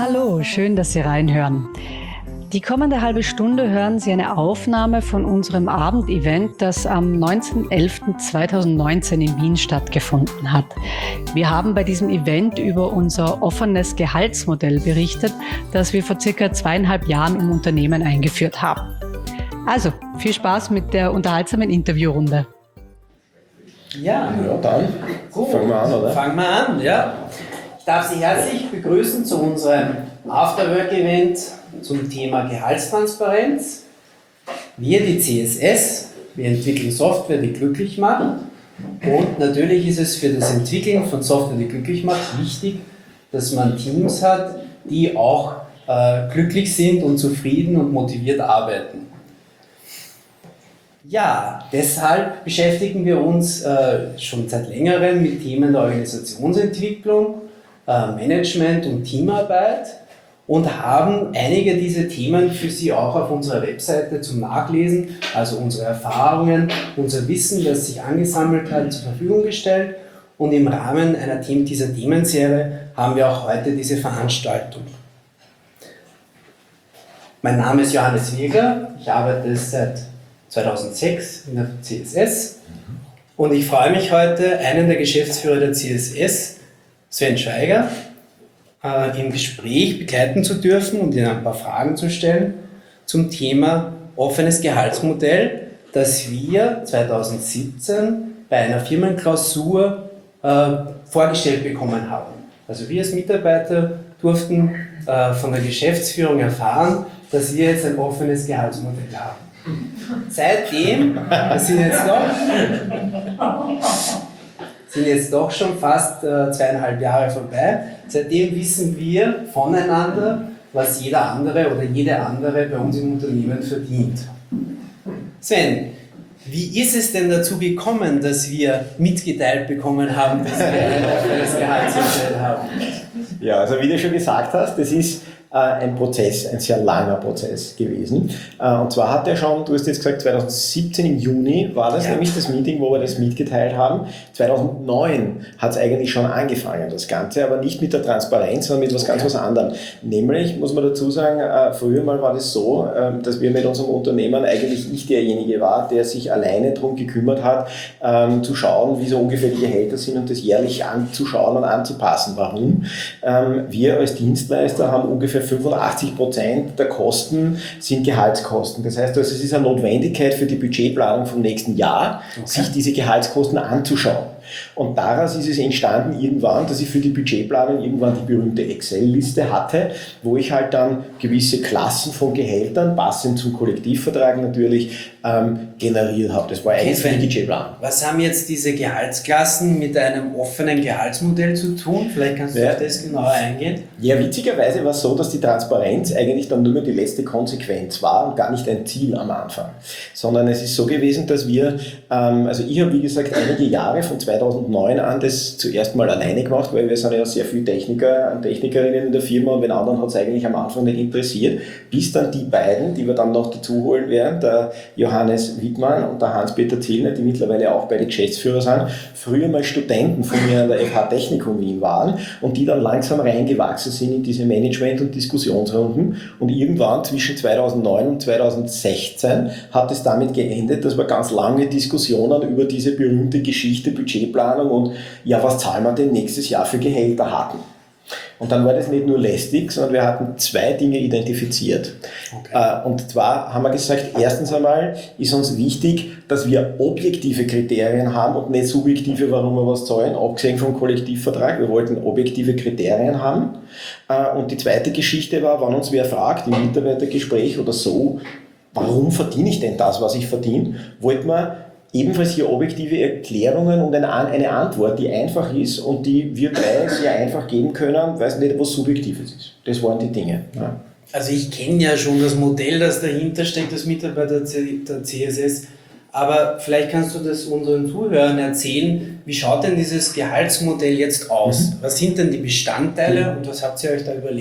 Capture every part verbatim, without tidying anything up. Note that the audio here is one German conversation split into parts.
Hallo, schön, dass Sie reinhören. Die kommende halbe Stunde hören Sie eine Aufnahme von unserem Abendevent, das am neunzehnten elften zweitausendneunzehn in Wien stattgefunden hat. Wir haben bei diesem Event über unser offenes Gehaltsmodell berichtet, das wir vor circa zweieinhalb Jahren im Unternehmen eingeführt haben. Also, viel Spaß mit der unterhaltsamen Interviewrunde. Ja, ja dann gut. Fangen wir an, oder? Fangen wir an, ja. Ich darf Sie herzlich begrüßen zu unserem Afterwork-Event zum Thema Gehaltstransparenz. Wir, die C S S, wir entwickeln Software, die glücklich macht. Und natürlich ist es für das Entwickeln von Software, die glücklich macht, wichtig, dass man Teams hat, die auch äh, glücklich sind und zufrieden und motiviert arbeiten. Ja, deshalb beschäftigen wir uns äh, schon seit längerem mit Themen der Organisationsentwicklung, äh, Management und Teamarbeit und haben einige dieser Themen für Sie auch auf unserer Webseite zum Nachlesen, also unsere Erfahrungen, unser Wissen, das sich angesammelt hat, zur Verfügung gestellt. Und im Rahmen einer Thema, dieser Themenserie haben wir auch heute diese Veranstaltung. Mein Name ist Johannes Weger, ich arbeite seit zweitausendsechs in der C S S und ich freue mich heute, einen der Geschäftsführer der C S S, Sven Schweiger, äh, im Gespräch begleiten zu dürfen und Ihnen ein paar Fragen zu stellen zum Thema offenes Gehaltsmodell, das wir zweitausendsiebzehn bei einer Firmenklausur äh, vorgestellt bekommen haben. Also wir als Mitarbeiter durften äh, von der Geschäftsführung erfahren, dass wir jetzt ein offenes Gehaltsmodell haben. Seitdem, das sind jetzt doch, sind jetzt doch schon fast äh, zweieinhalb Jahre vorbei, seitdem wissen wir voneinander, was jeder andere oder jede andere bei uns im Unternehmen verdient. Sven, wie ist es denn dazu gekommen, dass wir mitgeteilt bekommen haben, dass wir ein offenes Gehaltsmodell haben? Ja, also wie du schon gesagt hast, das ist äh, ein Prozess, ein sehr langer Prozess gewesen. Äh, und zwar hat er schon, du hast jetzt gesagt, zweitausendsiebzehn im Juni war das, ja, nämlich das Meeting, wo wir das mitgeteilt haben. zweitausendneun hat es eigentlich schon angefangen, das Ganze, aber nicht mit der Transparenz, sondern mit was ganz was anderem. Nämlich, muss man dazu sagen, äh, früher mal war das so, äh, dass wir mit unserem Unternehmen eigentlich ich derjenige war, der sich alleine darum gekümmert hat, ähm, zu schauen, wie so ungefähr die Gehälter sind und das jährlich anzuschauen und anzupassen. Warum? Ähm, wir als Dienstleister haben ungefähr fünfundachtzig Prozent der Kosten sind Gehaltskosten. Das heißt, also, es ist eine Notwendigkeit für die Budgetplanung vom nächsten Jahr, okay, sich diese Gehaltskosten anzuschauen. Und daraus ist es entstanden irgendwann, dass ich für die Budgetplanung irgendwann die berühmte Excel-Liste hatte, wo ich halt dann gewisse Klassen von Gehältern, passend zum Kollektivvertrag natürlich, ähm, generiert habe. Das war eigentlich für die Budgetplanung. Was haben jetzt diese Gehaltsklassen mit einem offenen Gehaltsmodell zu tun? Vielleicht kannst du ja auf das genauer eingehen. Ja, witzigerweise war es so, dass die Transparenz eigentlich dann nur mehr die letzte Konsequenz war und gar nicht ein Ziel am Anfang. Sondern es ist so gewesen, dass wir, ähm, also ich habe wie gesagt einige Jahre von zweitausendneun an das zuerst mal alleine gemacht, weil wir sind ja sehr viele Techniker und Technikerinnen in der Firma und den anderen hat es eigentlich am Anfang nicht interessiert, bis dann die beiden, die wir dann noch dazu holen werden, der Johannes Wittmann und der Hans-Peter Zillner, die mittlerweile auch beide Geschäftsführer sind, früher mal Studenten von mir an der F H Technikum Wien waren und die dann langsam reingewachsen sind in diese Management- und Diskussionsrunden und irgendwann zwischen zweitausendneun und zweitausendsechzehn hat es damit geendet, dass wir ganz lange Diskussionen über diese berühmte Geschichte Budgetplanung und ja, was zahlen wir denn nächstes Jahr für Gehälter hatten. Und dann war das nicht nur lästig, sondern wir hatten zwei Dinge identifiziert. Okay. Und zwar haben wir gesagt, erstens einmal ist uns wichtig, dass wir objektive Kriterien haben und nicht subjektive, warum wir was zahlen, abgesehen vom Kollektivvertrag. Wir wollten objektive Kriterien haben. Und die zweite Geschichte war, wenn uns wer fragt, im Mitarbeitergespräch oder so, warum verdiene ich denn das, was ich verdiene, wollten wir ebenfalls hier objektive Erklärungen und eine, eine Antwort, die einfach ist und die wir drei sehr einfach geben können, weil es nicht etwas Subjektives ist. Das waren die Dinge. Ja. Also ich kenne ja schon das Modell, das dahinter steckt, das Mitarbeiter der C S S, aber vielleicht kannst du das unseren Zuhörern erzählen, wie schaut denn dieses Gehaltsmodell jetzt aus? Mhm. Was sind denn die Bestandteile mhm. und was habt ihr euch da überlegt?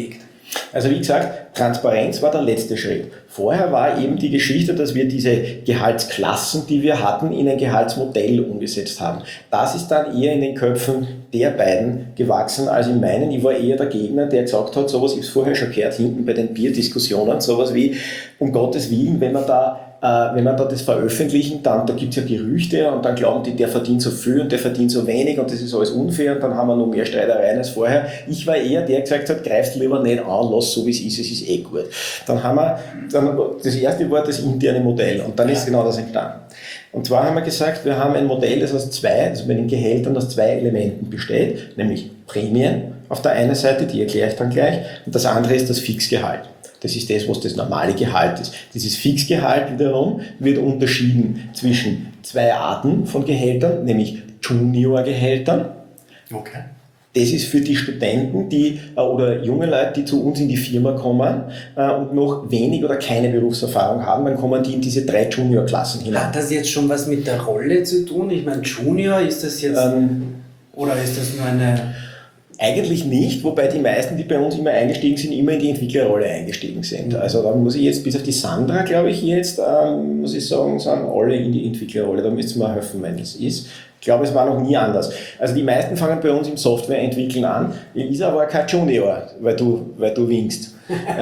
Also wie gesagt, Transparenz war der letzte Schritt. Vorher war eben die Geschichte, dass wir diese Gehaltsklassen, die wir hatten, in ein Gehaltsmodell umgesetzt haben. Das ist dann eher in den Köpfen der beiden gewachsen als in meinen. Ich war eher der Gegner, der gesagt hat, sowas, ich habe es vorher schon gehört, hinten bei den Bierdiskussionen, sowas wie, um Gottes Willen, wenn man da wenn man da das veröffentlichen, dann da gibt es ja Gerüchte und dann glauben die, der verdient so viel und der verdient so wenig und das ist alles unfair und dann haben wir noch mehr Streitereien als vorher. Ich war eher der, der gesagt hat, greifst lieber nicht an, lass so wie es ist, es ist eh gut. Dann haben wir, dann, das erste war das interne Modell und dann ist genau das entstanden. Und zwar haben wir gesagt, wir haben ein Modell, das aus zwei, also bei den Gehältern aus zwei Elementen besteht, nämlich Prämien auf der einen Seite, die erkläre ich dann gleich, und das andere ist das Fixgehalt. Das ist das, was das normale Gehalt ist. Dieses Fixgehalt wiederum wird unterschieden zwischen zwei Arten von Gehältern, nämlich Junior-Gehältern. Okay. Das ist für die Studenten, die oder junge Leute, die zu uns in die Firma kommen und noch wenig oder keine Berufserfahrung haben, dann kommen die in diese drei Junior-Klassen hinein. Hat das jetzt schon was mit der Rolle zu tun? Ich meine, Junior, ist das jetzt, ähm, oder ist das nur eine... Eigentlich nicht, wobei die meisten, die bei uns immer eingestiegen sind, immer in die Entwicklerrolle eingestiegen sind. Also da muss ich jetzt, bis auf die Sandra, glaube ich jetzt, ähm, muss ich sagen, sind alle in die Entwicklerrolle. Da müsst ihr mir helfen, wenn es ist. Ich glaube, es war noch nie anders. Also die meisten fangen bei uns im Softwareentwickeln an. Elisa war kein Junior, weil du, weil du winkst.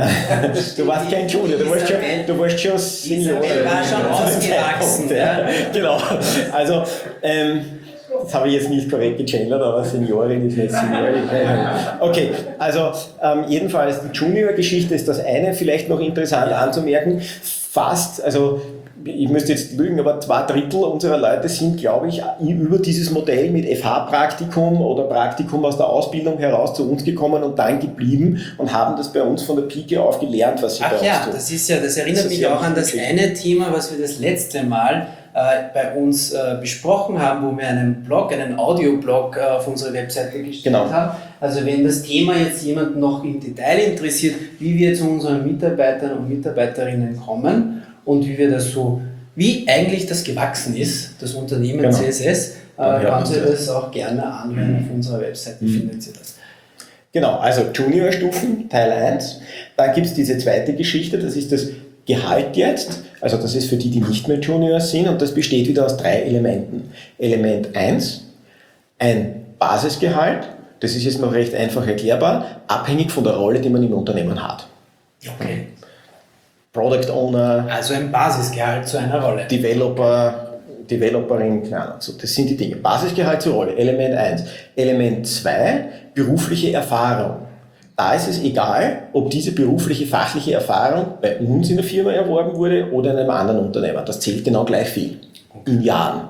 Du warst kein Junior, du warst schon, du warst schon Senior. Ich war schon ausgewachsen. Ja. Genau. Also, ähm, das habe ich jetzt nicht korrekt gegendert, aber Seniorin ist nicht Seniorin. Okay, also ähm, jedenfalls die Junior-Geschichte ist das eine, vielleicht noch interessant anzumerken, fast, also ich müsste jetzt lügen, aber zwei Drittel unserer Leute sind, glaube ich, über dieses Modell mit F H-Praktikum oder Praktikum aus der Ausbildung heraus zu uns gekommen und dann geblieben und haben das bei uns von der Pike auf gelernt, was sie Ach bei uns ja, tun. das ist ja, das erinnert das mich auch an das wirklich eine Thema, was wir das letzte Mal äh, bei uns äh, besprochen haben, wo wir einen Blog, einen Audioblog äh, auf unsere Webseite gestellt genau. haben. Also wenn das Thema jetzt jemand noch im Detail interessiert, wie wir zu unseren Mitarbeitern und Mitarbeiterinnen kommen und wie wir das so, wie eigentlich das gewachsen ist, das Unternehmen genau. C S S, äh, ja, kannst du ja. das auch gerne anhören. Auf unserer Webseite mhm. findet ihr das. Genau, also Juniorstufen, Teil eins. Dann gibt es diese zweite Geschichte, das ist das Gehalt jetzt, also das ist für die, die nicht mehr Junior sind und das besteht wieder aus drei Elementen. Element eins, ein Basisgehalt, das ist jetzt noch recht einfach erklärbar, abhängig von der Rolle, die man im Unternehmen hat. Okay. Product Owner, also ein Basisgehalt zu einer Rolle. Developer, Developerin, keine Ahnung, so, das sind die Dinge. Basisgehalt zur Rolle, Element eins. Element zwei, berufliche Erfahrung. Da ist es egal, ob diese berufliche, fachliche Erfahrung bei uns in der Firma erworben wurde oder in einem anderen Unternehmen. Das zählt genau gleich viel. In Jahren.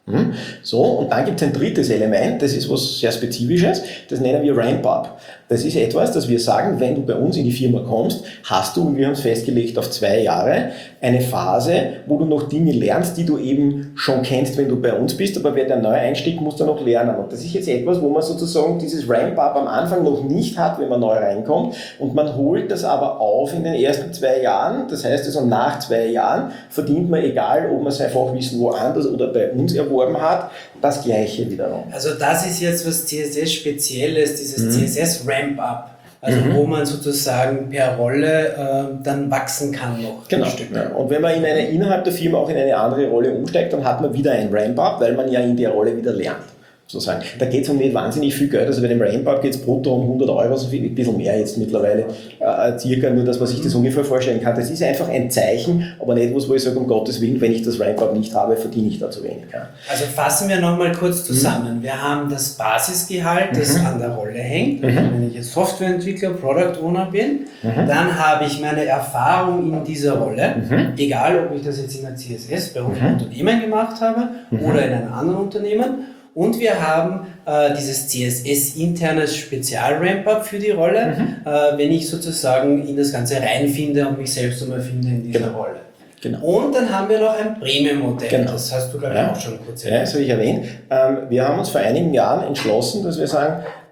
So, und dann gibt es ein drittes Element, das ist was sehr Spezifisches, das nennen wir Ramp-Up. Das ist etwas, dass wir sagen, wenn du bei uns in die Firma kommst, hast du, und wir haben es festgelegt auf zwei Jahre, eine Phase, wo du noch Dinge lernst, die du eben schon kennst, wenn du bei uns bist, aber wer der Neueinstieg muss dann noch lernen. Und das ist jetzt etwas, wo man sozusagen dieses Ramp-Up am Anfang noch nicht hat, wenn man neu reinkommt, und man holt das aber auf in den ersten zwei Jahren, das heißt also nach zwei Jahren verdient man, egal ob man sein Fachwissen woanders oder bei uns erworben hat, das Gleiche wiederum. Also das ist jetzt was C S S-Spezielles, dieses Mhm. C S S-Ramp-Up, also Mhm. wo man sozusagen per Rolle äh, dann wachsen kann noch Genau. ein Stück. Ja. Und wenn man in eine, innerhalb der Firma auch in eine andere Rolle umsteigt, dann hat man wieder ein Ramp-Up, weil man ja in der Rolle wieder lernt. Sozusagen. Da geht es um nicht wahnsinnig viel Geld, also bei dem Ramp-Up geht es brutto um hundert Euro, so viel, ein bisschen mehr jetzt mittlerweile, äh, circa, nur dass man sich das ungefähr vorstellen kann. Das ist einfach ein Zeichen, aber nicht was, wo ich sage, um Gottes Willen, wenn ich das Ramp-Up nicht habe, verdiene ich da zu wenig. Ja. Also fassen wir nochmal kurz zusammen. Mhm. Wir haben das Basisgehalt, das mhm. an der Rolle hängt. Mhm. Wenn ich jetzt Softwareentwickler, Product Owner bin, mhm. dann habe ich meine Erfahrung in dieser Rolle, mhm. egal ob ich das jetzt in der C S S bei uns im mhm. Unternehmen gemacht habe mhm. oder in einem anderen Unternehmen. Und wir haben äh, dieses C S S-internes Spezial-Ramp-Up für die Rolle, mhm. äh, wenn ich sozusagen in das Ganze reinfinde und mich selbst einmal finde in dieser genau. Rolle. Genau. Und dann haben wir noch ein Premium-Modell, genau. das hast du, glaube ich, ja. auch schon kurz erwähnt. Ja, das habe ich erwähnt. Ähm, wir haben uns vor einigen Jahren entschlossen, dass wir sagen,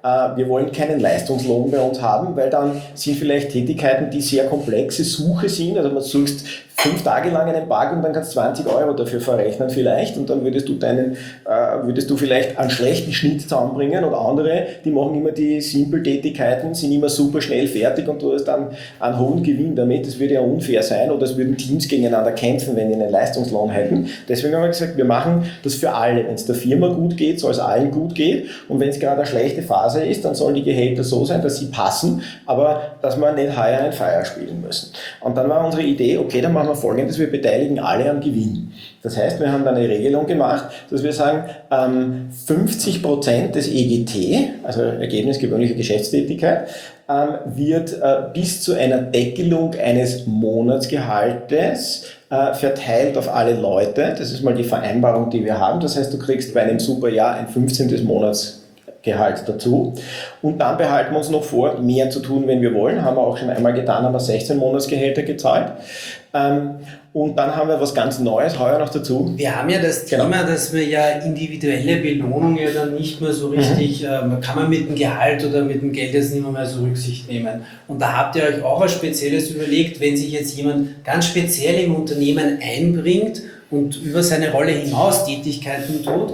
äh, wir wollen keinen Leistungslohn bei uns haben, weil dann sind vielleicht Tätigkeiten, die sehr komplexe Suche sind, also man suchst fünf Tage lang einen Bug und dann kannst du zwanzig Euro dafür verrechnen vielleicht und dann würdest du deinen, äh, würdest du vielleicht einen schlechten Schnitt zusammenbringen und andere, die machen immer die Simpel-Tätigkeiten, sind immer super schnell fertig und du hast dann einen hohen Gewinn damit. Das würde ja unfair sein oder es würden Teams gegeneinander kämpfen, wenn die einen Leistungslohn hätten. Deswegen haben wir gesagt, wir machen das für alle. Wenn es der Firma gut geht, soll es allen gut gehen und wenn es gerade eine schlechte Phase ist, dann sollen die Gehälter so sein, dass sie passen, aber dass wir nicht Hire and Fire spielen müssen. Und dann war unsere Idee, okay, dann machen wir Folgendes, wir beteiligen alle am Gewinn. Das heißt, wir haben dann eine Regelung gemacht, dass wir sagen, ähm, fünfzig Prozent des E G T, also Ergebnis gewöhnlicher Geschäftstätigkeit, ähm, wird äh, bis zu einer Deckelung eines Monatsgehaltes äh, verteilt auf alle Leute. Das ist mal die Vereinbarung, die wir haben. Das heißt, du kriegst bei einem super Jahr ein fünfzehntes Monatsgehalt dazu. Und dann behalten wir uns noch vor, mehr zu tun, wenn wir wollen. Haben wir auch schon einmal getan, haben wir sechzehn Monatsgehälter gezahlt. Ähm, und dann haben wir was ganz Neues heuer noch dazu. Wir haben ja das Thema, genau, dass wir ja individuelle Belohnung ja dann nicht mehr so richtig, mhm. äh, kann man mit dem Gehalt oder mit dem Geld jetzt nicht mehr, mehr so Rücksicht nehmen. Und da habt ihr euch auch was Spezielles überlegt, wenn sich jetzt jemand ganz speziell im Unternehmen einbringt und über seine Rolle hinaus Tätigkeiten tut.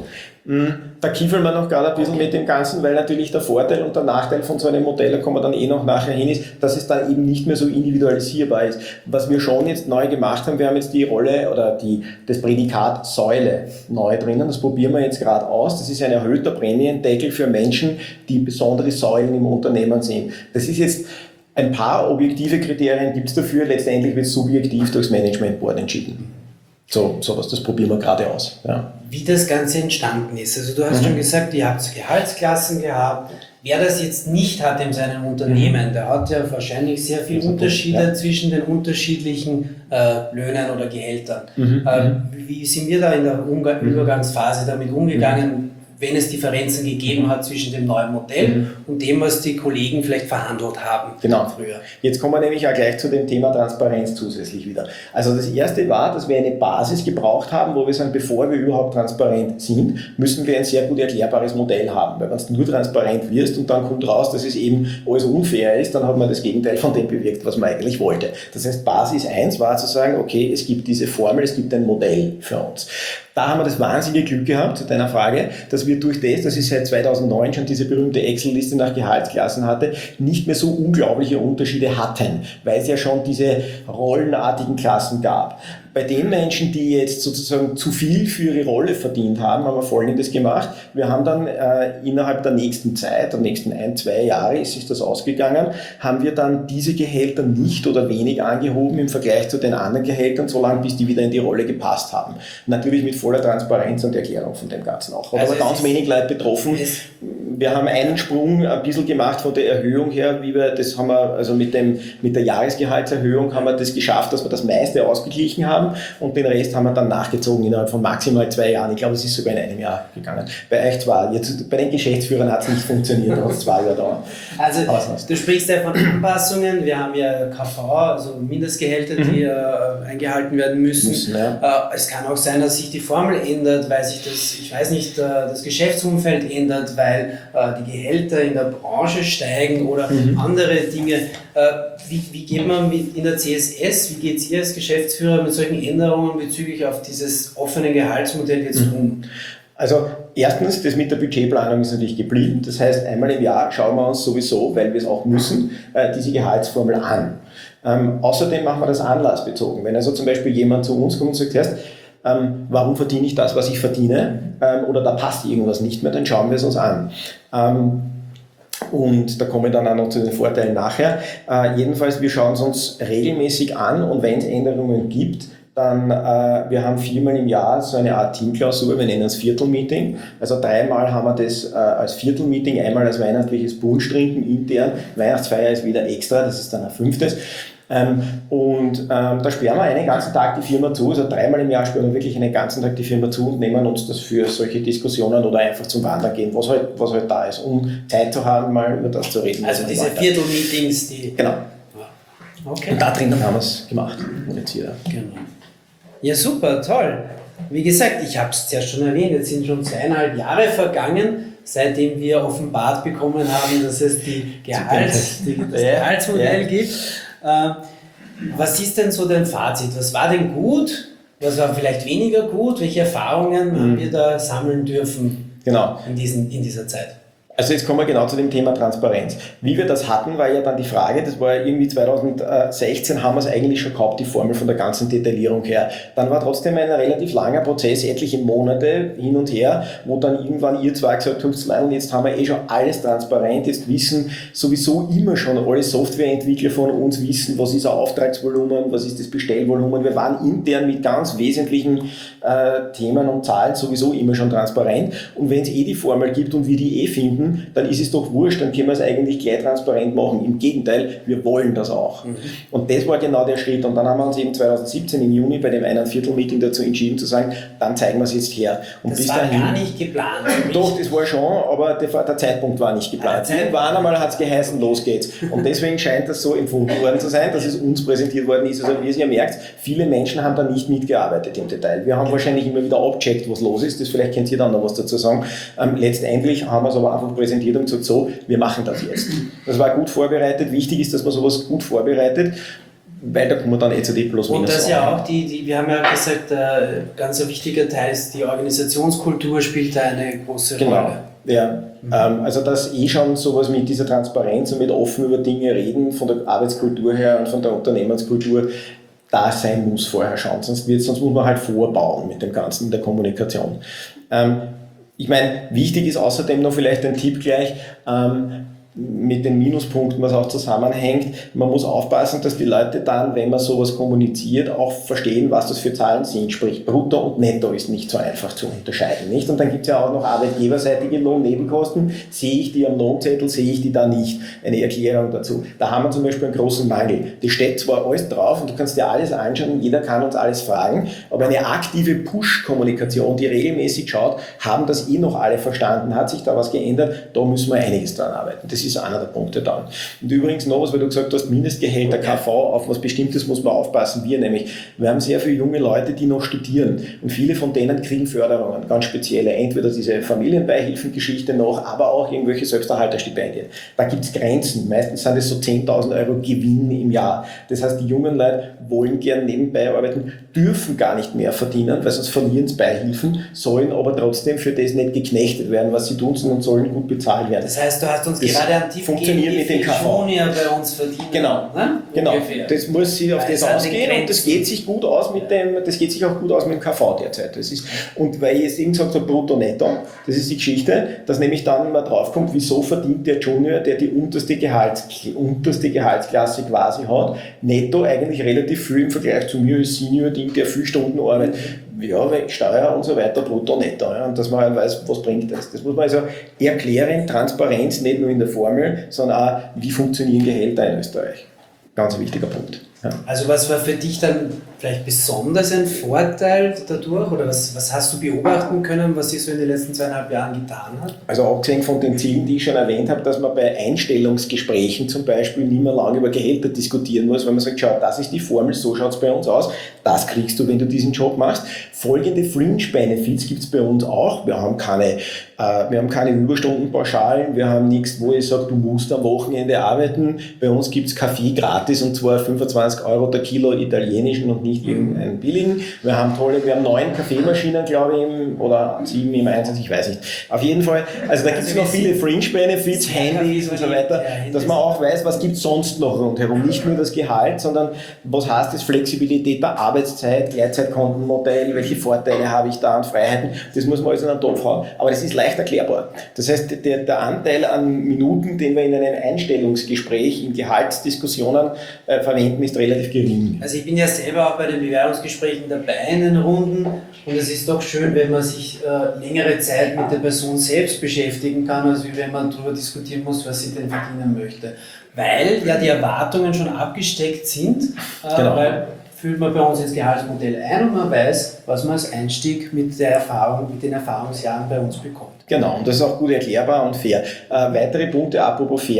Da kiefeln wir noch gerade ein bisschen mit dem Ganzen, weil natürlich der Vorteil und der Nachteil von so einem Modell, da kommen wir dann eh noch nachher hin, ist, dass es dann eben nicht mehr so individualisierbar ist. Was wir schon jetzt neu gemacht haben, wir haben jetzt die Rolle oder die, das Prädikat Säule neu drinnen, das probieren wir jetzt gerade aus. Das ist ein erhöhter Prämiendeckel für Menschen, die besondere Säulen im Unternehmen sind. Das ist jetzt ein paar objektive Kriterien gibt es dafür, letztendlich wird es subjektiv durchs Management Board entschieden. So, sowas, das probieren wir gerade aus. Ja. Wie das Ganze entstanden ist. Also du hast mhm. schon gesagt, ihr habt Gehaltsklassen gehabt. Wer das jetzt nicht hat in seinem Unternehmen, mhm. der hat ja wahrscheinlich sehr viele Unterschiede ja. zwischen den unterschiedlichen äh, Löhnen oder Gehältern. Mhm. Äh, wie sind wir da in der Umga- mhm. Übergangsphase damit umgegangen, mhm. wenn es Differenzen gegeben hat zwischen dem neuen Modell mhm. und dem, was die Kollegen vielleicht verhandelt haben genau. früher. Jetzt kommen wir nämlich auch gleich zu dem Thema Transparenz zusätzlich wieder. Also das erste war, dass wir eine Basis gebraucht haben, wo wir sagen, bevor wir überhaupt transparent sind, müssen wir ein sehr gut erklärbares Modell haben. Weil wenn du nur transparent wirst und dann kommt raus, dass es eben alles unfair ist, dann hat man das Gegenteil von dem bewirkt, was man eigentlich wollte. Das heißt, Basis eins war zu sagen, okay, es gibt diese Formel, es gibt ein Modell für uns. Da haben wir das wahnsinnige Glück gehabt, zu deiner Frage, dass wir durch das, dass ich seit zweitausendneun schon diese berühmte Excel-Liste nach Gehaltsklassen hatte, nicht mehr so unglaubliche Unterschiede hatten, weil es ja schon diese rollenartigen Klassen gab. Bei den Menschen, die jetzt sozusagen zu viel für ihre Rolle verdient haben, haben wir Folgendes gemacht. Wir haben dann äh, innerhalb der nächsten Zeit, der nächsten ein, zwei Jahre ist sich das ausgegangen, haben wir dann diese Gehälter nicht oder wenig angehoben im Vergleich zu den anderen Gehältern, solange bis die wieder in die Rolle gepasst haben. Natürlich mit voller Transparenz und Erklärung von dem Ganzen auch. Hat also aber ganz wenig Leute betroffen. Wir haben einen Sprung ein bisschen gemacht von der Erhöhung her, wie wir das haben wir, also mit dem, mit der Jahresgehaltserhöhung haben wir das geschafft, dass wir das meiste ausgeglichen haben und den Rest haben wir dann nachgezogen innerhalb von maximal zwei Jahren. Ich glaube, es ist sogar in einem Jahr gegangen. Bei euch zwar, jetzt bei den Geschäftsführern hat es nicht funktioniert, da hat es zwei Jahre dauert. Also du sprichst ja von Anpassungen, wir haben ja K V, also Mindestgehälter, die mhm. äh, eingehalten werden müssen. müssen ja. äh, es kann auch sein, dass sich die Formel ändert, weil sich das, ich weiß nicht, äh, das Geschäftsumfeld ändert, weil äh, die Gehälter in der Branche steigen oder mhm. andere Dinge. Äh, wie, wie geht man mit in der C S S, wie geht ihr als Geschäftsführer mit solchen Änderungen bezüglich auf dieses offene Gehaltsmodell jetzt mhm. um? Also erstens, das mit der Budgetplanung ist natürlich geblieben. Das heißt, einmal im Jahr schauen wir uns sowieso, weil wir es auch müssen, äh, diese Gehaltsformel an. Ähm, außerdem machen wir das anlassbezogen. Wenn also zum Beispiel jemand zu uns kommt und sagt, erst, ähm, warum verdiene ich das, was ich verdiene, ähm, oder da passt irgendwas nicht mehr, dann schauen wir es uns an. Ähm, Und da komme ich dann auch noch zu den Vorteilen nachher. Äh, jedenfalls, wir schauen es uns regelmäßig an und wenn es Änderungen gibt, dann, äh, wir haben viermal im Jahr so eine Art Teamklausur, wir nennen es Viertelmeeting. Also dreimal haben wir das äh, als Viertelmeeting, einmal als weihnachtliches Bunschtrinken intern. Weihnachtsfeier ist wieder extra, das ist dann ein fünftes. Ähm, und ähm, da sperren wir einen ganzen Tag die Firma zu, also dreimal im Jahr sperren wir wirklich einen ganzen Tag die Firma zu und nehmen uns das für solche Diskussionen oder einfach zum Wandern gehen, was halt, was halt da ist, um Zeit zu haben, mal über das zu reden. Also diese Viertelmeetings, die... Genau. Okay. Und da drinnen haben wir es gemacht. Und jetzt hier. Genau. Ja, super, toll. Wie gesagt, ich habe es zuerst schon erwähnt, jetzt sind schon zweieinhalb Jahre vergangen. seitdem wir offenbart bekommen haben, dass es die Gehalts, die, das Gehaltsmodell ja. gibt. Äh, was ist denn so dein Fazit? Was war denn gut? Was war vielleicht weniger gut? Welche Erfahrungen mhm. haben wir da sammeln dürfen genau. in, diesen, in dieser Zeit? Also jetzt kommen wir genau zu dem Thema Transparenz. Wie wir das hatten, war ja dann die Frage, das war ja irgendwie zweitausendsechzehn, haben wir es eigentlich schon gehabt, die Formel von der ganzen Detaillierung her. Dann war trotzdem ein relativ langer Prozess, etliche Monate hin und her, wo dann irgendwann ihr zwei gesagt habt, jetzt haben wir eh schon alles transparent, jetzt wissen sowieso immer schon alle Softwareentwickler von uns wissen, was ist ein Auftragsvolumen, was ist das Bestellvolumen. Wir waren intern mit ganz wesentlichen äh, Themen und Zahlen sowieso immer schon transparent. Und wenn es eh die Formel gibt und wir die eh finden, dann ist es doch wurscht, dann können wir es eigentlich gleich transparent machen. Im Gegenteil, wir wollen das auch. Mhm. Und das war genau der Schritt. Und dann haben wir uns eben zweitausendsiebzehn im Juni bei dem ein Viertel Meeting dazu entschieden zu sagen, dann zeigen wir es jetzt her. Und das bis war dahin, gar nicht geplant. Doch, das war schon, aber der, der Zeitpunkt war nicht geplant. Ah, Irgendwann einmal hat es geheißen, los geht's. Und deswegen scheint das so empfunden worden zu sein, dass es uns präsentiert worden ist. Also wie ihr ja merkt, viele Menschen haben da nicht mitgearbeitet im Detail. Wir haben wahrscheinlich immer wieder abgecheckt, was los ist. Das vielleicht könnt ihr dann noch was dazu sagen. Ähm, letztendlich haben wir es aber einfach präsentiert und gesagt, so, wir machen das jetzt. Das war gut vorbereitet. Wichtig ist, dass man sowas gut vorbereitet, weil da kommen wir dann eh zu die plus minus. Und das ja auch, die, die, wir haben ja gesagt, äh, ganz ein wichtiger Teil ist, die Organisationskultur spielt da eine große genau. Rolle. Ja, mhm. ähm, also dass eh schon sowas mit dieser Transparenz und mit offen über Dinge reden, von der Arbeitskultur her und von der Unternehmenskultur, da sein muss vorher schon, sonst, wird, sonst muss man halt vorbauen mit dem Ganzen in der Kommunikation. Ähm, Ich meine, wichtig ist außerdem noch vielleicht ein Tipp gleich, ähm, mit den Minuspunkten, was auch zusammenhängt. Man muss aufpassen, dass die Leute dann, wenn man sowas kommuniziert, auch verstehen, was das für Zahlen sind. Sprich, Brutto und Netto ist nicht so einfach zu unterscheiden, nicht? Und dann gibt es ja auch noch arbeitgeberseitige Lohnnebenkosten. Sehe ich die am Lohnzettel, sehe ich die da nicht? Eine Erklärung dazu. Da haben wir zum Beispiel einen großen Mangel. Das steht zwar alles drauf und du kannst dir alles anschauen und jeder kann uns alles fragen, aber eine aktive Push-Kommunikation, die regelmäßig schaut, haben das eh noch alle verstanden, hat sich da was geändert, da müssen wir einiges dran arbeiten. Das ist einer der Punkte dann. Und übrigens noch was, weil du gesagt hast, Mindestgehälter, K V, auf was Bestimmtes muss man aufpassen. Wir nämlich, wir haben sehr viele junge Leute, die noch studieren und viele von denen kriegen Förderungen, ganz spezielle, entweder diese Familienbeihilfengeschichte noch, aber auch irgendwelche Selbsterhalterstipendien. Da gibt es Grenzen, meistens sind es so zehntausend Euro Gewinn im Jahr. Das heißt, die jungen Leute wollen gern nebenbei arbeiten, dürfen gar nicht mehr verdienen, weil sonst verlieren sie Beihilfen, sollen aber trotzdem für das nicht geknechtet werden, was sie tun, sondern sollen gut bezahlt werden. Das heißt, du hast uns das gerade einen Tipp funktioniert mit dem K V. Junior bei uns verdienen. Genau, ne? genau. Das muss sich auf weil das ausgehen und das geht sich gut aus mit dem, das geht sich auch gut aus mit dem K V derzeit. Das ist, und weil ich jetzt eben gesagt habe, brutto netto, das ist die Geschichte, dass nämlich dann mal draufkommt, wieso verdient der Junior, der die unterste, Gehalts, unterste Gehaltsklasse quasi hat, netto eigentlich relativ viel im Vergleich zu mir als Senior, der viel Stunden arbeitet. Ja, weil Steuer und so weiter, brutto, netto. Ja, und dass man halt weiß, was bringt das. Das muss man also erklären, Transparenz, nicht nur in der Formel, sondern auch, wie funktionieren Gehälter in Österreich. Ganz ein wichtiger Punkt. Ja. Also was war für dich dann vielleicht besonders ein Vorteil dadurch oder was, was hast du beobachten können, was sich so in den letzten zweieinhalb Jahren getan hat? Also abgesehen von den Zielen, die ich schon erwähnt habe, dass man bei Einstellungsgesprächen zum Beispiel nicht mehr lange über Gehälter diskutieren muss, weil man sagt, schau, das ist die Formel, so schaut es bei uns aus, das kriegst du, wenn du diesen Job machst. Folgende Fringe-Benefits gibt es bei uns auch. Wir haben keine, äh, wir haben keine Überstundenpauschalen, wir haben nichts, wo ich sage, du musst am Wochenende arbeiten. Bei uns gibt es Kaffee gratis und zwar fünfundzwanzig Euro der Kilo italienischen und nicht irgendeinen billigen. Wir haben tolle, wir haben neun Kaffeemaschinen, glaube ich, im, oder sieben im Einsatz, ich weiß nicht. Auf jeden Fall, also da gibt es also noch viele Fringe-Benefits, Handys und so weiter, dass man auch weiß, was gibt es sonst noch rundherum. Nicht nur das Gehalt, sondern was heißt das, Flexibilität der Arbeitszeit, Gleitzeitkontenmodell, welche Vorteile habe ich da an Freiheiten, das muss man alles in einen Topf hauen. Aber das ist leicht erklärbar. Das heißt, der, der Anteil an Minuten, den wir in einem Einstellungsgespräch, in Gehaltsdiskussionen äh, verwenden, ist relativ gering. Also ich bin ja selber auch bei den Bewerbungsgesprächen dabei in den Runden und es ist doch schön, wenn man sich äh, längere Zeit mit der Person selbst beschäftigen kann, als wenn man darüber diskutieren muss, was sie denn verdienen möchte. Weil ja die Erwartungen schon abgesteckt sind, äh, genau. weil fühlt man bei uns ins Gehaltsmodell ein und man weiß, was man als Einstieg mit der Erfahrung, mit den Erfahrungsjahren bei uns bekommt. Genau, und das ist auch gut erklärbar und fair. Äh, weitere Punkte, apropos fair.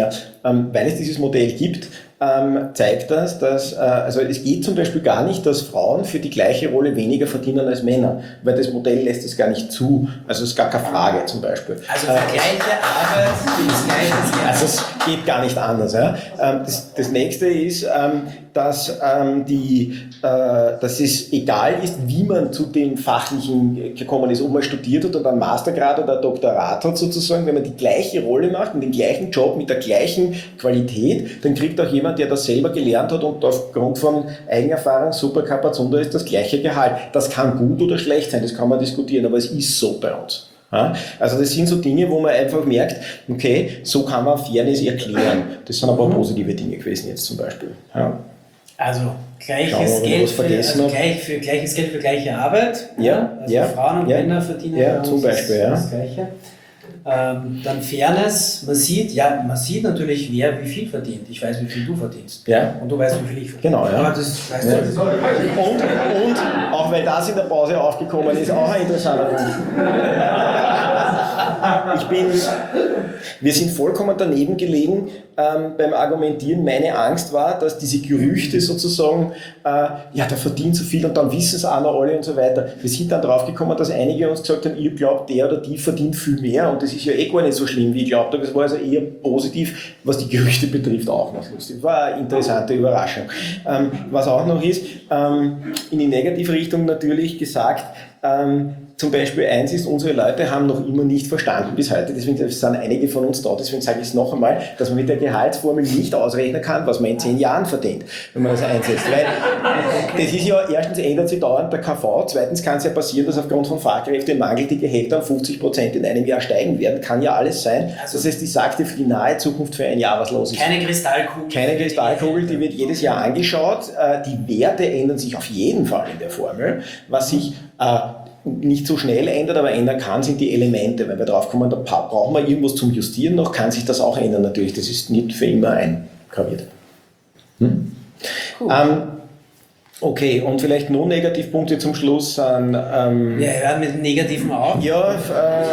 ähm, weil es dieses Modell gibt, ähm, zeigt das, dass, äh, also es geht zum Beispiel gar nicht, dass Frauen für die gleiche Rolle weniger verdienen als Männer, weil das Modell lässt es gar nicht zu. Also es ist gar keine Frage zum Beispiel. Also für gleiche Arbeit ist gleiches Geld. Also es geht gar nicht anders. Ja. Ähm, das, das nächste ist, ähm, dass, ähm, die, äh, dass es egal ist, wie man zu dem Fachlichen gekommen ist, ob man studiert hat oder einen Mastergrad oder ein Doktorat hat sozusagen, wenn man die gleiche Rolle macht und den gleichen Job mit der gleichen Qualität, dann kriegt auch jemand, der das selber gelernt hat und aufgrund von Eigenerfahrung super Kapazunder ist, das gleiche Gehalt. Das kann gut oder schlecht sein, das kann man diskutieren, aber es ist so bei uns. Ja, also das sind so Dinge, wo man einfach merkt, okay, so kann man Fairness erklären. Das sind aber positive Dinge gewesen jetzt zum Beispiel. Ja. Also gleiches Schauen wir, Geld, was für, vergessen also habe. gleich für gleiches Geld für gleiche Arbeit. Ja, Also ja, Frauen und ja, Männer verdienen ja, bei uns zum Beispiel, ja. das Gleiche. Ähm, dann Fairness, man sieht, ja, man sieht natürlich, wer wie viel verdient. Ich weiß, wie viel du verdienst. Ja. Und du weißt, wie viel ich verdiene. Genau, ja. Aber das weißt Ja. du. Und, und, auch weil das in der Pause aufgekommen ist, auch ein interessanter Punkt. Ich bin, wir sind vollkommen daneben gelegen ähm, beim Argumentieren. Meine Angst war, dass diese Gerüchte sozusagen, äh, ja, der verdient so viel und dann wissen es auch noch alle und so weiter. Wir sind dann drauf gekommen, dass einige uns gesagt haben, ihr glaubt, der oder die verdient viel mehr und das ist ja eh gar nicht so schlimm, wie ich glaubt habe. Das war also eher positiv, was die Gerüchte betrifft, auch noch lustig. War eine interessante Überraschung. Ähm, was auch noch ist, ähm, in die negative Richtung natürlich gesagt, ähm, zum Beispiel eins ist, unsere Leute haben noch immer nicht verstanden bis heute, deswegen sind einige von uns da, deswegen sage ich es noch einmal, dass man mit der Gehaltsformel nicht ausrechnen kann, was man in zehn Jahren verdient, wenn man das einsetzt. Weil das ist ja, erstens ändert sich dauernd der K V, zweitens kann es ja passieren, dass aufgrund von Fachkräftemangel die Gehälter um fünfzig Prozent in einem Jahr steigen werden, kann ja alles sein. Das heißt, ich sagte für die nahe Zukunft für ein Jahr, was los ist. Keine Kristallkugel. Keine Kristallkugel, die wird jedes Jahr angeschaut. Die Werte ändern sich auf jeden Fall in der Formel. Was sich äh, nicht so schnell ändert, aber ändern kann, sind die Elemente. Wenn wir drauf kommen, da brauchen wir irgendwas zum Justieren noch, kann sich das auch ändern natürlich. Das ist nicht für immer eingraviert. Hm? Cool. Ähm, okay, und vielleicht nur Negativpunkte zum Schluss an... Ähm, Wir hören mit dem Negativen auf. ja, äh,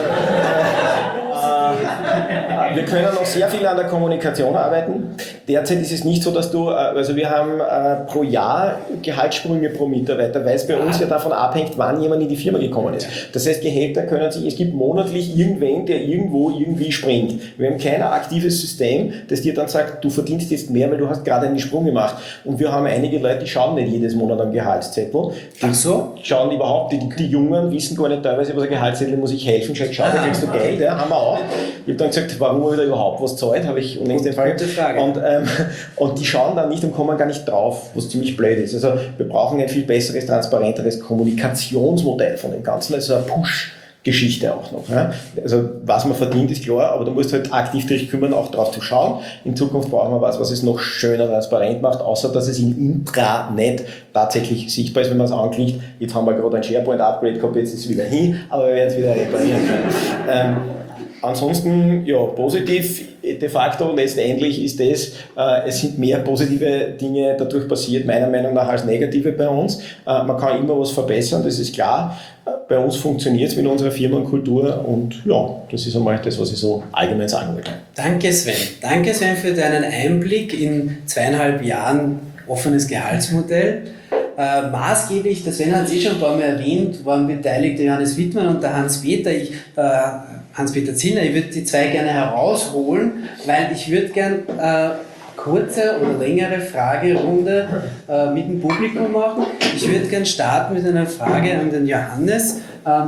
äh, wir können noch sehr viel an der Kommunikation arbeiten. Derzeit ist es nicht so, dass du, also wir haben äh, pro Jahr Gehaltssprünge pro Mitarbeiter, weil es bei uns ja davon abhängt, wann jemand in die Firma gekommen ist. Das heißt, Gehälter können sich, es gibt monatlich irgendwen, der irgendwo irgendwie springt. Wir haben kein aktives System, das dir dann sagt, du verdienst jetzt mehr, weil du hast gerade einen Sprung gemacht. Und wir haben einige Leute, die schauen nicht jedes Monat am Gehaltszettel. Die Ach so? Schauen überhaupt, die, die Jungen wissen gar nicht teilweise, was ein Gehaltszettel, muss ich helfen, schau, schau, da kriegst du Geld, ja, haben wir auch. Ich habe dann gesagt, warum habe ich da überhaupt was zahlt, habe ich unlängst den Fall. Gute Frage. Und, ähm, und die schauen dann nicht und kommen gar nicht drauf, was ziemlich blöd ist. Also wir brauchen ein viel besseres, transparenteres Kommunikationsmodell von dem Ganzen, also eine Push-Geschichte auch noch. Ja? Also was man verdient, ist klar, aber du musst halt aktiv dich kümmern, auch drauf zu schauen. In Zukunft brauchen wir was, was es noch schöner transparent macht, außer dass es im Intranet tatsächlich sichtbar ist, wenn man es anklickt. Jetzt haben wir gerade ein SharePoint-Upgrade gehabt, jetzt ist es wieder hin, aber wir werden es wieder reparieren können. Ähm, Ansonsten, ja, positiv de facto letztendlich ist das, äh, es sind mehr positive Dinge dadurch passiert, meiner Meinung nach, als negative bei uns. Äh, man kann immer was verbessern, das ist klar. Äh, bei uns funktioniert es mit unserer Firmenkultur und ja, das ist einmal das, was ich so allgemein sagen wollte. Danke Sven. Danke Sven für deinen Einblick in zweieinhalb Jahren offenes Gehaltsmodell. Äh, maßgeblich, der Sven hat es eh schon ein paar Mal erwähnt, waren beteiligt der Johannes Wittmann und der Hans-Peter. Ich, äh, Hans-Peter Zinner, ich würde die zwei gerne herausholen, weil ich würde gerne äh, kurze oder längere Fragerunde äh, mit dem Publikum machen. Ich würde gerne starten mit einer Frage an den Johannes. Ähm,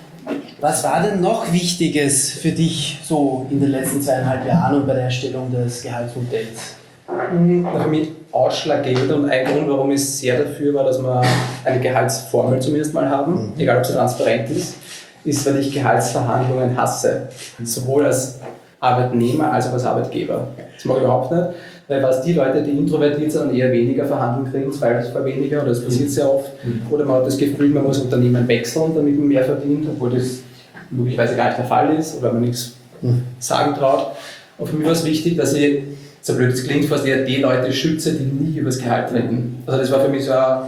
was war denn noch Wichtiges für dich so in den letzten zweieinhalb Jahren und bei der Erstellung des Gehaltsmodells? Für mich ausschlaggebend und ein Grund, warum ich sehr dafür war, dass wir eine Gehaltsformel zumindest mal haben, mhm. egal ob sie transparent ist, ist, weil ich Gehaltsverhandlungen hasse. Sowohl als Arbeitnehmer als auch als Arbeitgeber. Das mag ich überhaupt nicht, weil was die Leute, die introvertiert sind und eher weniger verhandeln kriegen, zweifelsfall weniger, oder das passiert sehr oft, mhm. oder man hat das Gefühl, man muss Unternehmen wechseln, damit man mehr verdient, obwohl das möglicherweise gar nicht der Fall ist oder man nichts mhm. sagen traut. Und für mich war es wichtig, dass ich, so blöd es klingt, fast eher die Leute schütze, die nie über das Gehalt reden. Also das war für mich so ein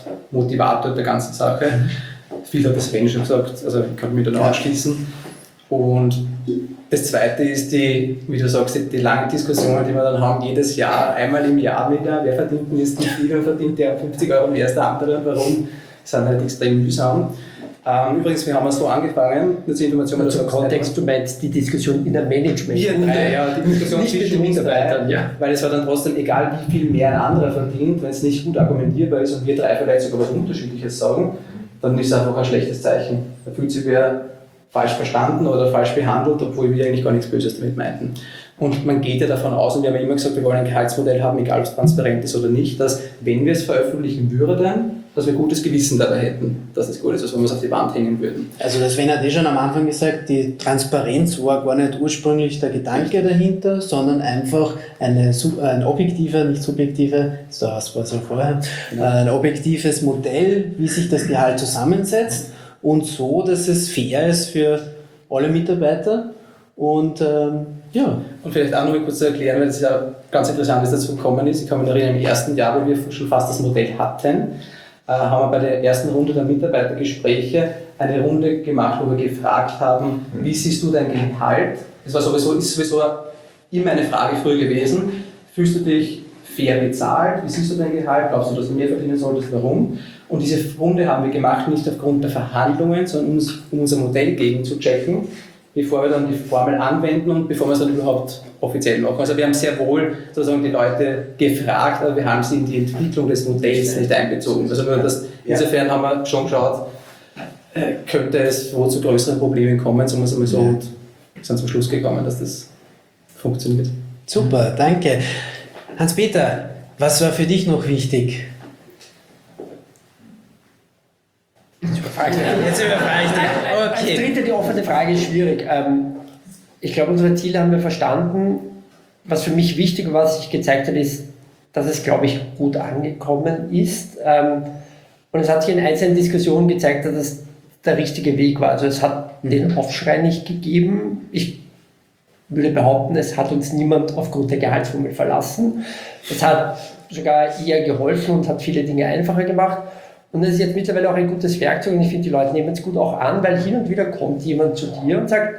Hauptmotivator der ganzen Sache. Viel hat das Sven schon gesagt, also ich kann mich da noch anschließen. Und das Zweite ist die, wie du sagst, die, die langen Diskussionen, die wir dann haben, jedes Jahr, einmal im Jahr wieder, wer verdient denn jetzt wie viel und verdient der fünfzig Euro mehr als der andere und warum, das sind halt extrem mühsam. Ähm, übrigens, wir haben es so angefangen, nur zur Information. Zum Kontext, du meinst die Diskussion in der Management. Wir drei, ja, die Diskussion nicht zwischen mit den uns drei, Mitarbeitern, ja. weil es war dann trotzdem egal, wie viel mehr ein anderer verdient, wenn es nicht gut argumentierbar ist und wir drei vielleicht sogar was Unterschiedliches sagen, dann ist es einfach ein schlechtes Zeichen. Da fühlt sich wer falsch verstanden oder falsch behandelt, obwohl wir eigentlich gar nichts Böses damit meinten. Und man geht ja davon aus, und wir haben ja immer gesagt, wir wollen ein Gehaltsmodell haben, egal ob es transparent ist oder nicht, dass, wenn wir es veröffentlichen würden, dass wir gutes Gewissen dabei hätten, dass es gut ist, als wenn wir es auf die Wand hängen würden. Also das Sven hat eh schon am Anfang gesagt, die Transparenz war gar nicht ursprünglich der Gedanke dahinter, sondern einfach eine, ein objektiver, nicht subjektive, so was war es ja vorher, ein objektives Modell, wie sich das Gehalt zusammensetzt und so, dass es fair ist für alle Mitarbeiter und ähm, ja. Und vielleicht auch noch mal kurz zu erklären, weil das ja ganz interessant ist, dazu gekommen ist. Ich kann mich erinnern, im ersten Jahr, wo wir schon fast das Modell hatten, äh, haben wir bei der ersten Runde der Mitarbeitergespräche eine Runde gemacht, wo wir gefragt haben, wie siehst du dein Gehalt? Das war sowieso, ist sowieso immer eine Frage früher gewesen. Fühlst du dich fair bezahlt? Wie siehst du dein Gehalt? Glaubst du, dass du mehr verdienen solltest? Warum? Und diese Runde haben wir gemacht, nicht aufgrund der Verhandlungen, sondern um unser Modell gegenzuchecken, bevor wir dann die Formel anwenden und bevor wir es dann überhaupt offiziell machen. Also wir haben sehr wohl sozusagen die Leute gefragt, aber wir haben sie in die Entwicklung des Modells nicht einbezogen. Also nur das, insofern haben wir schon geschaut, äh, könnte es wo zu größeren Problemen kommen, sagen wir es einmal so, und sind zum Schluss gekommen, dass das funktioniert. Super, danke. Hans-Peter, was war für dich noch wichtig? Jetzt überfrage ich dich. Als dritte, die offene Frage ist schwierig. Ich glaube, unsere Ziele haben wir verstanden. Was für mich wichtig war, was sich gezeigt hat, ist, dass es, glaube ich, gut angekommen ist. Und es hat sich in einzelnen Diskussionen gezeigt, dass es der richtige Weg war. Also es hat den Aufschrei nicht gegeben. Ich würde behaupten, es hat uns niemand aufgrund der Gehaltsformel verlassen. Es hat sogar eher geholfen und hat viele Dinge einfacher gemacht. Und das ist jetzt mittlerweile auch ein gutes Werkzeug und ich finde, die Leute nehmen es gut auch an, weil hin und wieder kommt jemand zu dir und sagt,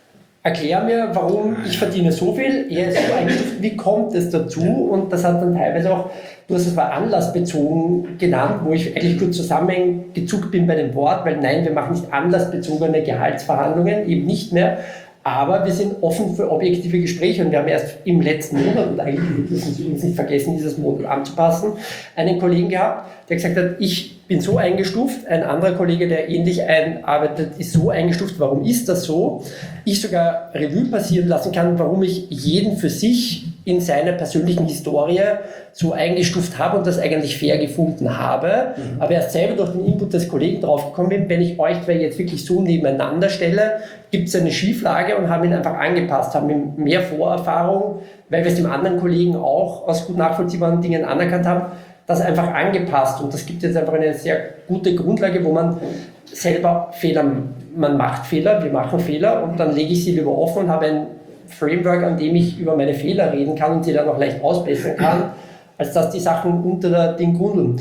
erklär mir, warum ich verdiene so viel, er ist so eingestuft, wie kommt es dazu? Und das hat dann teilweise auch, du hast es mal anlassbezogen genannt, wo ich eigentlich kurz zusammengezuckt bin bei dem Wort, weil nein, wir machen nicht anlassbezogene Gehaltsverhandlungen, eben nicht mehr. Aber wir sind offen für objektive Gespräche und wir haben erst im letzten Monat, und eigentlich dürfen Sie uns nicht vergessen, dieses Modul anzupassen, einen Kollegen gehabt, der gesagt hat, ich bin so eingestuft, ein anderer Kollege, der ähnlich einarbeitet, ist so eingestuft, warum ist das so? Ich sogar Revue passieren lassen kann, warum ich jeden für sich in seiner persönlichen Historie so eingestuft habe und das eigentlich fair gefunden habe, mhm. aber erst selber durch den Input des Kollegen draufgekommen bin, wenn ich euch zwei jetzt wirklich so nebeneinander stelle, gibt es eine Schieflage und haben ihn einfach angepasst, haben ihm mehr Vorerfahrung, weil wir es dem anderen Kollegen auch aus gut nachvollziehbaren Dingen anerkannt haben, das einfach angepasst und das gibt jetzt einfach eine sehr gute Grundlage, wo man selber Fehler, man macht Fehler, wir machen Fehler und dann lege ich sie lieber offen und habe ein Framework, an dem ich über meine Fehler reden kann und sie dann auch leicht ausbessern kann, als dass die Sachen unter den Grundeln.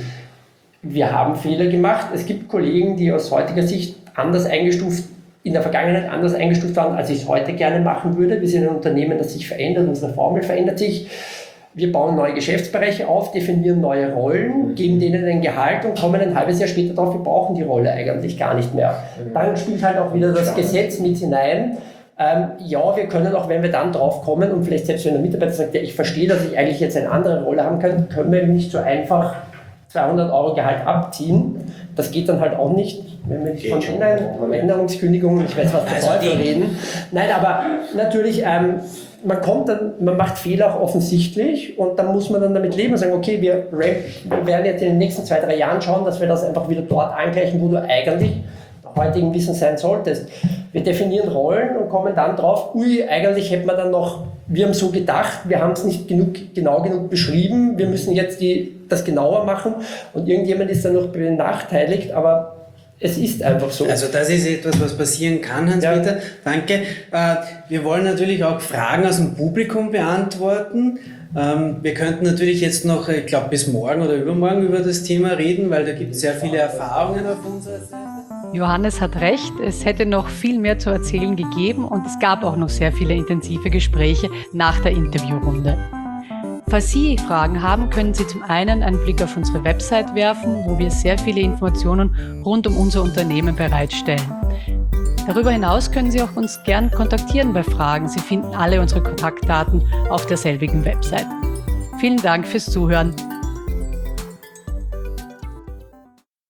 Wir haben Fehler gemacht. Es gibt Kollegen, die aus heutiger Sicht anders eingestuft, in der Vergangenheit anders eingestuft waren, als ich es heute gerne machen würde. Wir sind ein Unternehmen, das sich verändert, unsere Formel verändert sich. Wir bauen neue Geschäftsbereiche auf, definieren neue Rollen, geben denen ein Gehalt und kommen ein halbes Jahr später drauf, wir brauchen die Rolle eigentlich gar nicht mehr. Dann spielt halt auch wieder das Gesetz mit hinein. Ähm, ja, wir können auch, wenn wir dann drauf kommen und vielleicht selbst wenn der Mitarbeiter sagt, ja, ich verstehe, dass ich eigentlich jetzt eine andere Rolle haben kann, können wir nicht so einfach zweihundert Euro Gehalt abziehen. Das geht dann halt auch nicht, wenn wir nicht von Änder- Änderungskündigungen, ich weiß, was der Teufel reden. Nein, aber natürlich, ähm, man kommt dann, man macht Fehler auch offensichtlich und dann muss man dann damit leben und sagen, okay, wir, wir werden jetzt in den nächsten zwei, drei Jahren schauen, dass wir das einfach wieder dort angleichen, wo du eigentlich heutigen Wissen sein solltest. Wir definieren Rollen und kommen dann drauf, ui, eigentlich hätte man dann noch, wir haben so gedacht, wir haben es nicht genug, genau genug beschrieben, wir müssen jetzt die, das genauer machen und irgendjemand ist dann noch benachteiligt, aber es ist einfach so. Also das ist etwas, was passieren kann, Hans-Peter. Ja. Danke. Äh, wir wollen natürlich auch Fragen aus dem Publikum beantworten. Ähm, wir könnten natürlich jetzt noch, ich glaube, bis morgen oder übermorgen über das Thema reden, weil da gibt es sehr viele Erfahrungen auf unserer Seite. Johannes hat recht, es hätte noch viel mehr zu erzählen gegeben und es gab auch noch sehr viele intensive Gespräche nach der Interviewrunde. Falls Sie Fragen haben, können Sie zum einen einen Blick auf unsere Website werfen, wo wir sehr viele Informationen rund um unser Unternehmen bereitstellen. Darüber hinaus können Sie auch uns gern kontaktieren bei Fragen. Sie finden alle unsere Kontaktdaten auf derselbigen Website. Vielen Dank fürs Zuhören.